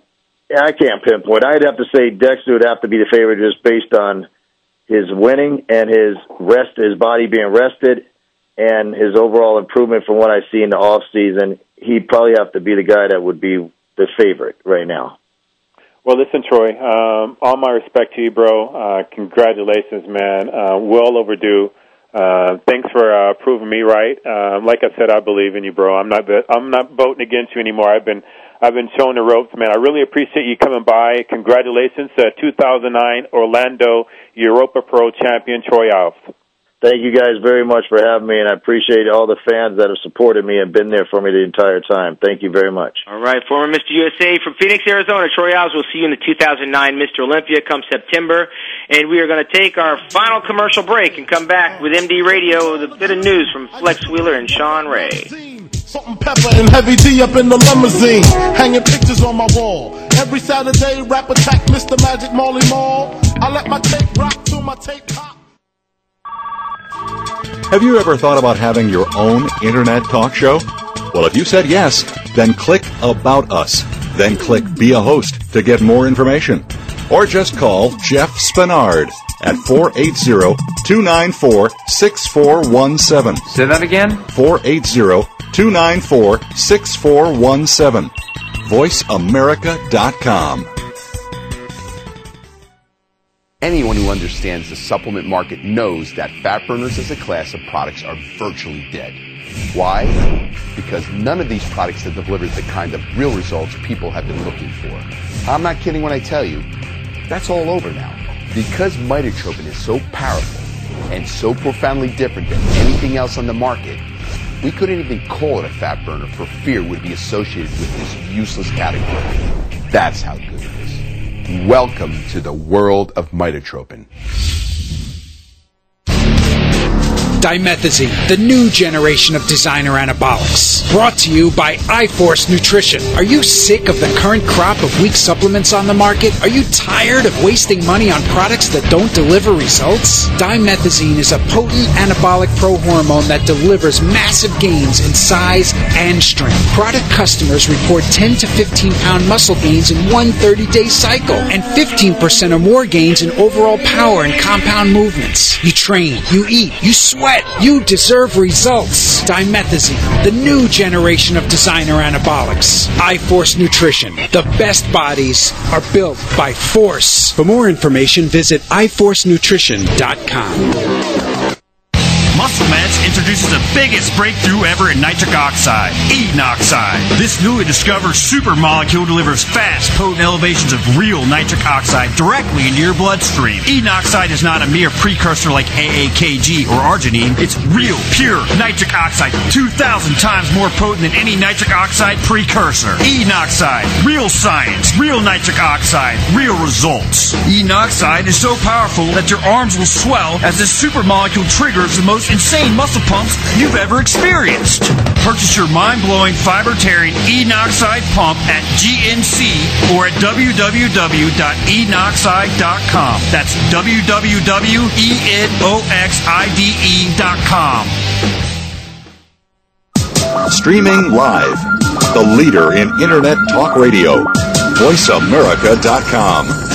I can't pinpoint. I'd have to say Dexter would have to be the favorite just based on his winning and his body being rested, and his overall improvement from what I see in the off season. He'd probably have to be the guy that would be the favorite right now. Well, listen, Troy, all my respect to you, bro. Congratulations, man. Well overdue. Thanks for proving me right. Like I said, I believe in you, bro. I'm not voting against you anymore. I've been showing the ropes, man. I really appreciate you coming by. Congratulations to 2009 Orlando Europa Pro champion Troy Alves. Thank you guys very much for having me, and I appreciate all the fans that have supported me and been there for me the entire time. Thank you very much. All right, former Mr. USA from Phoenix, Arizona, Troy Alves. We'll see you in the 2009 Mr. Olympia come September, and we are going to take our final commercial break and come back with MD Radio with a bit of news from Flex Wheeler and Sean Ray. Salt and pepper and heavy D up in the limousine, hanging pictures on my wall. Every Saturday, rap attack Mr. Magic Marley Marl. I let my tape rock till my tape pop. Have you ever thought about having your own internet talk show? Well, if you said yes, then click About Us. Then click Be a Host to get more information. Or just call Jeff Spinard at 480-294-6417. Say that again? 480-294-6417. VoiceAmerica.com. Anyone who understands the supplement market knows that fat burners as a class of products are virtually dead. Why? Because none of these products have delivered the kind of real results people have been looking for. I'm not kidding when I tell you, that's all over now. Because mitotropin is so powerful and so profoundly different than anything else on the market, we couldn't even call it a fat burner for fear it would be associated with this useless category. That's how good it is. Welcome to the world of mitotropin. Dimethazine, the new generation of designer anabolics. Brought to you by iForce Nutrition. Are you sick of the current crop of weak supplements on the market? Are you tired of wasting money on products that don't deliver results? Dimethazine is a potent anabolic prohormone that delivers massive gains in size and strength. Product customers report 10 to 15 pound muscle gains in one 30-day cycle and 15% or more gains in overall power and compound movements. You train, you eat, you sweat. You deserve results. Dimethazine, the new generation of designer anabolics. iForce Nutrition. The best bodies are built by force. For more information, visit iForceNutrition.com. Muscle Meds introduces the biggest breakthrough ever in nitric oxide, Enoxide. This newly discovered super molecule delivers fast, potent elevations of real nitric oxide directly into your bloodstream. Enoxide is not a mere precursor like AAKG or arginine. It's real, pure nitric oxide, 2,000 times more potent than any nitric oxide precursor. Enoxide, real science, real nitric oxide, real results. Enoxide is so powerful that your arms will swell as this super molecule triggers the most insane muscle pumps you've ever experienced. Purchase your mind-blowing, fiber-tearing Enoxide pump at GNC or at www.enoxide.com. That's www.enoxide.com. Streaming live. The leader in Internet talk radio. VoiceAmerica.com.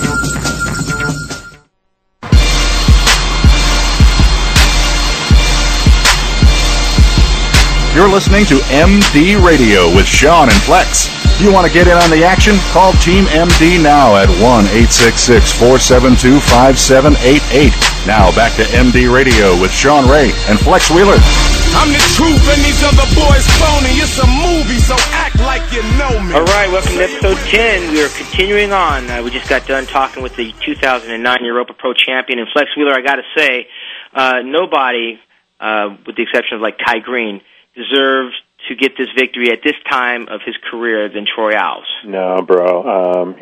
You're listening to MD Radio with Sean and Flex. If you want to get in on the action, call Team MD now at 1-866-472-5788. Now back to MD Radio with Sean Ray and Flex Wheeler. I'm the truth and these other boys phony. It's a movie, so act like you know me. All right, welcome to episode 10. We are continuing on. We just got done talking with the 2009 Europa Pro champion. And Flex Wheeler, I got to say, nobody, with the exception of like Kai Green, deserved to get this victory at this time of his career than Troy Alves. No, bro.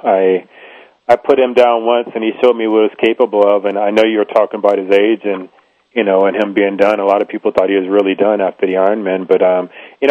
I put him down once, and he showed me what he was capable of. And I know you were talking about his age and him being done. A lot of people thought he was really done after the Ironman. But I'm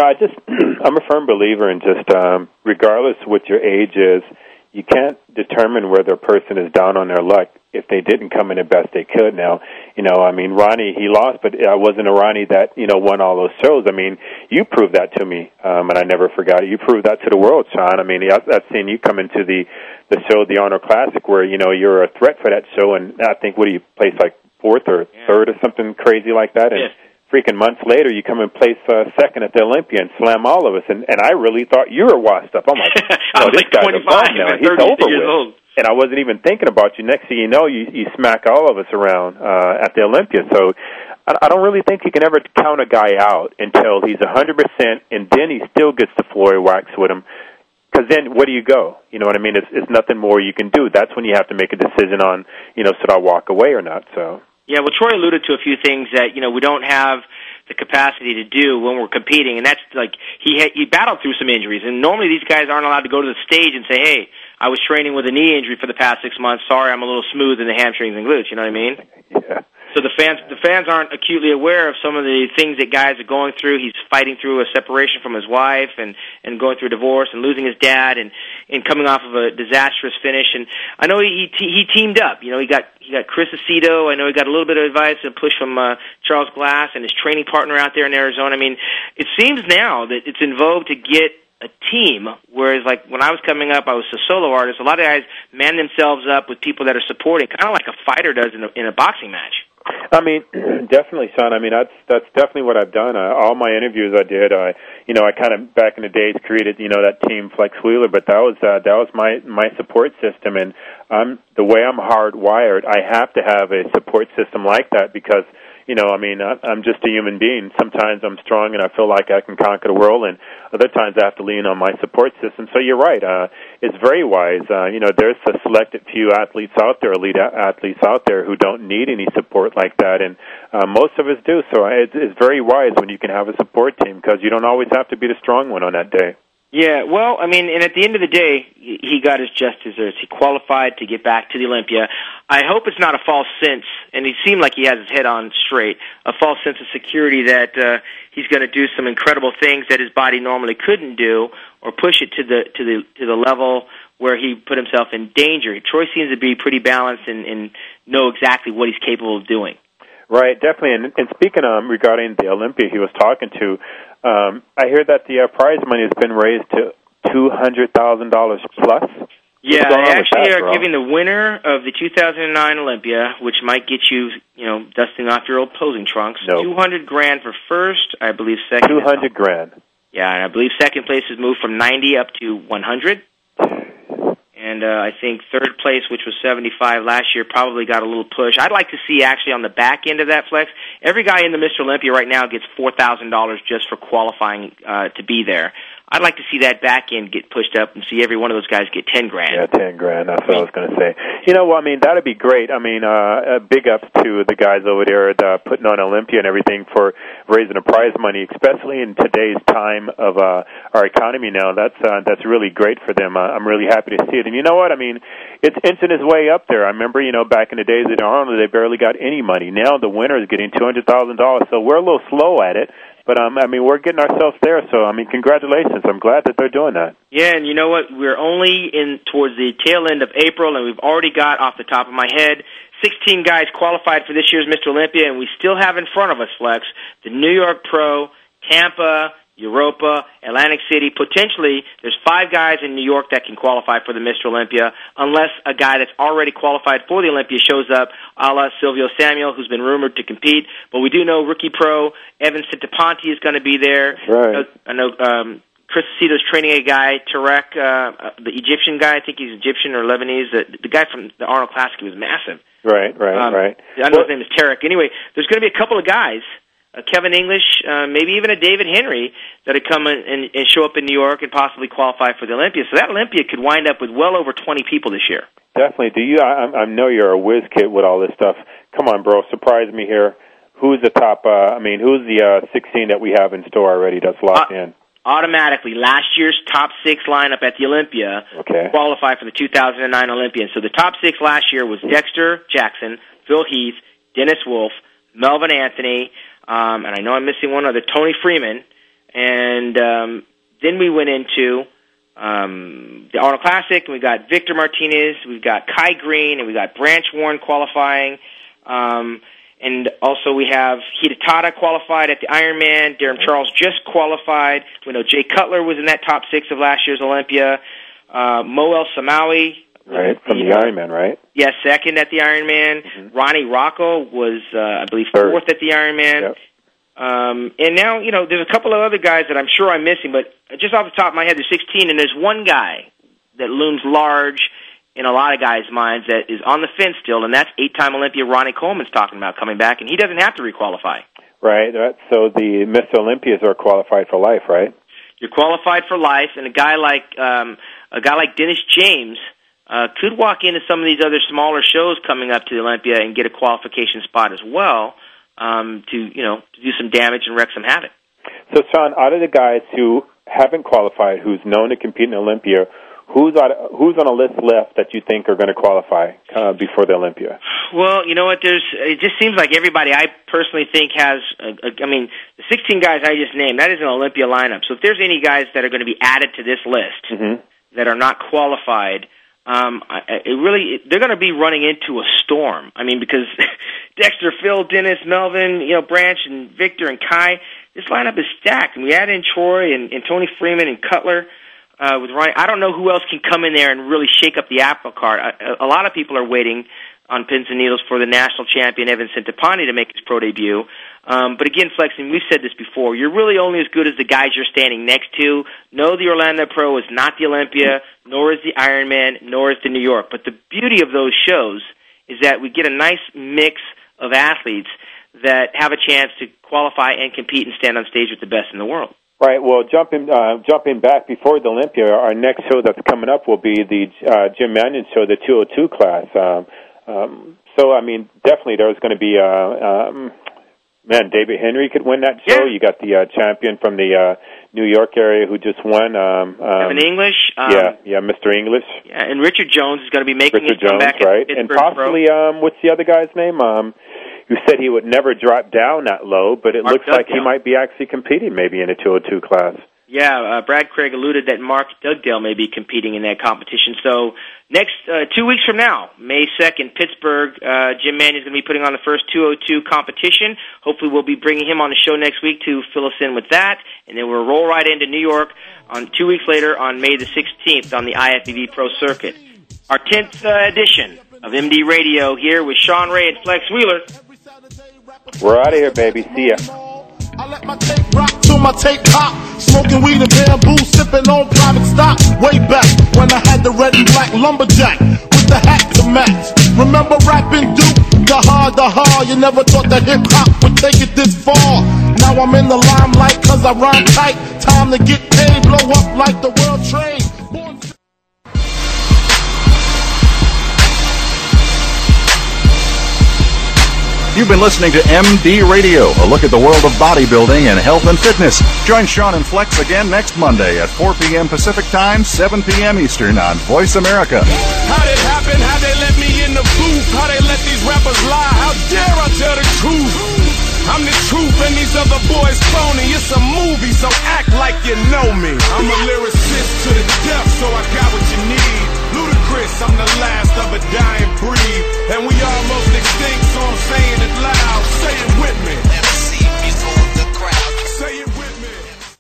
a firm believer in just regardless what your age is, you can't determine whether a person is down on their luck if they didn't come in the best they could. Now, Ronnie, he lost, but I wasn't a Ronnie that, won all those shows. I mean, you proved that to me, and I never forgot it. You proved that to the world, Sean. I mean, I've seen you come into the show, the Honor Classic, where, you're a threat for that show, and I think, what do you place, like fourth or third or something crazy like that? And freaking months later, you come and place second at the Olympia and slam all of us, and I really thought you were washed up. I'm like, this like guy's a bum now. He's over with. Old. And I wasn't even thinking about you. Next thing you know, you smack all of us around at the Olympia. So I don't really think you can ever count a guy out until he's 100%, and then he still gets the floor wax with him. Because then, where do you go? You know what I mean? It's nothing more you can do. That's when you have to make a decision on, should I walk away or not? So. Yeah, well, Troy alluded to a few things that, we don't have the capacity to do when we're competing, and that's like he battled through some injuries, and normally these guys aren't allowed to go to the stage and say, hey, I was training with a knee injury for the past 6 months. Sorry, I'm a little smooth in the hamstrings and glutes. You know what I mean? Yeah. So the fans aren't acutely aware of some of the things that guys are going through. He's fighting through a separation from his wife and going through a divorce and losing his dad and coming off of a disastrous finish. And I know he teamed up. He got Chris Aceto. I know he got a little bit of advice and push from Charles Glass and his training partner out there in Arizona. I mean, it seems now that it's in vogue to get a team, whereas like when I was coming up, I was a solo artist. A lot of guys man themselves up with people that are supporting, kind of like a fighter does in a boxing match. I mean, definitely, Sean. I mean, that's definitely what I've done. All my interviews I did, I kind of back in the days created, that team Flex Wheeler, but that was my support system, and the way I'm hardwired, I have to have a support system like that because. I'm just a human being. Sometimes I'm strong and I feel like I can conquer the world, and other times I have to lean on my support system. So you're right. It's very wise. There's a selected few athletes out there, elite athletes out there, who don't need any support like that, and most of us do. So it's very wise when you can have a support team because you don't always have to be the strong one on that day. Yeah, well, I mean, and at the end of the day, he got his just desserts. He qualified to get back to the Olympia. I hope it's not a false sense, and he seemed like he has his head on straight, a false sense of security that he's going to do some incredible things that his body normally couldn't do, or push it to the level where he put himself in danger. Troy seems to be pretty balanced and know exactly what he's capable of doing. Right, definitely. And speaking regarding the Olympia he was talking to, I hear that the prize money has been raised to $200,000 plus. Yeah, they actually are giving the winner of the 2009 Olympia, which might get you, dusting off your old posing trunks, $200,000 for first. I believe second. $200,000. Yeah, and I believe second place has moved from 90 up to 100. And I think third place, which was 75 last year, probably got a little push. I'd like to see actually on the back end of that, Flex, every guy in the Mr. Olympia right now gets $4,000 just for qualifying to be there. I'd like to see that back end get pushed up and see every one of those guys get $10,000. Yeah, $10,000. That's what I was going to say. That'd be great. I mean, big ups to the guys over there putting on Olympia and everything for raising the prize money, especially in today's time of our economy now. That's really great for them. I'm really happy to see it. And you know what? I mean, it's inching its way up there. I remember, back in the days at Arnold, they barely got any money. Now the winner is getting $200,000. So we're a little slow at it. But, we're getting ourselves there, so, congratulations. I'm glad that they're doing that. Yeah, and you know what? We're only towards the tail end of April, and we've already got, off the top of my head, 16 guys qualified for this year's Mr. Olympia, and we still have in front of us, Flex, the New York Pro, Tampa, Europa, Atlantic City. Potentially, there's 5 guys in New York that can qualify for the Mr. Olympia, unless a guy that's already qualified for the Olympia shows up, a la Silvio Samuel, who's been rumored to compete. But we do know rookie pro Evan Cintaponti is going to be there. Right. I know Chris Cito's training a guy, Tarek, the Egyptian guy. I think he's Egyptian or Lebanese. The guy from the Arnold Classic was massive. Right. I know his name is Tarek. Anyway, there's going to be a couple of guys, Kevin English, maybe even a David Henry, that would come and show up in New York and possibly qualify for the Olympia. So that Olympia could wind up with well over 20 people this year. Definitely. I know you're a whiz kid with all this stuff. Come on, bro, surprise me here. Who's the top, who's the 16 that we have in store already that's locked in? Automatically, last year's top 6 lineup at the Olympia qualified for the 2009 Olympia. So the top 6 last year was Dexter Jackson, Phil Heath, Dennis Wolf, Melvin Anthony, and I know I'm missing one other, Tony Freeman. And then we went into the Arnold Classic, and we got Victor Martinez, we've got Kai Green, and we got Branch Warren qualifying. And also we have Hidetada qualified at the Ironman. Darren Charles just qualified. We know Jay Cutler was in that top 6 of last year's Olympia. Moel Samawi. Right, from the Ironman, right? Yes, second at the Ironman. Mm-hmm. Ronnie Rocco was, I believe, fourth at the Ironman. Yep. And now, there's a couple of other guys that I'm sure I'm missing, but just off the top of my head, there's 16, and there's one guy that looms large in a lot of guys' minds that is on the fence still, and that's 8-time Olympia Ronnie Coleman's talking about coming back, and he doesn't have to requalify. Right. So the Mr. Olympias are qualified for life, right? You're qualified for life, and a guy like Dennis James could walk into some of these other smaller shows coming up to the Olympia and get a qualification spot as well to do some damage and wreak some havoc. So, Sean, out of the guys who haven't qualified, who's known to compete in Olympia, who's on a list left that you think are going to qualify before the Olympia? Well, you know what? It just seems like everybody I personally think has. The 16 guys I just named, that is an Olympia lineup. So if there's any guys that are going to be added to this list that are not qualified, they're going to be running into a storm. Because Dexter, Phil, Dennis, Melvin, Branch, and Victor and Kai, this lineup is stacked. And we add in Troy and Tony Freeman and Cutler. With Ronnie, I don't know who else can come in there and really shake up the apple cart. A lot of people are waiting on pins and needles for the national champion Evan Cintaponti to make his pro debut. But again, Flex, and we've said this before, you're really only as good as the guys you're standing next to. No, the Orlando Pro is not the Olympia, nor is the Ironman, nor is the New York. But the beauty of those shows is that we get a nice mix of athletes that have a chance to qualify and compete and stand on stage with the best in the world. Right. Well, jumping back before the Olympia, our next show that's coming up will be the Jim Manion show, the 202 class. Definitely there's going to be David Henry could win that show. Yeah. You got the champion from the New York area who just won. Kevin English. Yeah, Mr. English. Yeah, and Richard Jones is going to be making Richard his comeback Jones, right? at And Pittsburgh possibly, what's the other guy's name? Who said he would never drop down that low, but it Mark looks like he Dugdale. might be actually competing maybe in a 202 class. Yeah, Brad Craig alluded that Mark Dugdale may be competing in that competition. So next 2 weeks from now, May 2nd, Pittsburgh, Jim Mannion is going to be putting on the first 202 competition. Hopefully we'll be bringing him on the show next week to fill us in with that. And then we'll roll right into New York on 2 weeks later on May the 16th on the IFBB Pro Circuit. Our 10th edition of MD Radio here with Sean Ray and Flex Wheeler. We're out of here, baby. See ya. I let my tape rock till my tape pop. Smoking weed and bamboo, sipping on private stock. Way back when I had the red and black lumberjack with the hat to match. Remember rapping Duke? The hard. You never thought that hip hop would take it this far. Now I'm in the limelight cause I rhyme tight. Time to get paid, blow up like the World Trade. You've been listening to MD Radio, a look at the world of bodybuilding and health and fitness. Join Sean and Flex again next Monday at 4 p.m. Pacific Time, 7 p.m. Eastern on Voice America. How did it happen? How they let me in the booth? How they let these rappers lie? How dare I tell the truth? I'm the truth and these other boys phony. It's a movie, so act like you know me. I'm a lyricist to the death, so I got what you need. Ludacris, I'm the last of a dying breed. And we almost extinct, so I'm saying it loud. Say it with me. MC before the crowd. Say it with me.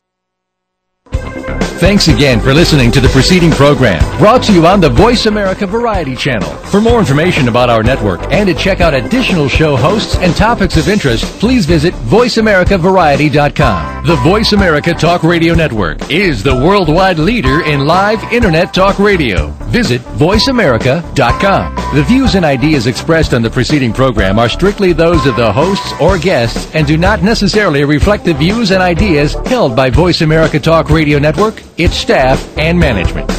Thanks again for listening to the preceding program, brought to you on the Voice America Variety Channel. For more information about our network and to check out additional show hosts and topics of interest, please visit VoiceAmericaVariety.com. The Voice America Talk Radio Network is the worldwide leader in live Internet talk radio. Visit VoiceAmerica.com. The views and ideas expressed on the preceding program are strictly those of the hosts or guests and do not necessarily reflect the views and ideas held by Voice America Talk Radio Network, its staff, and management.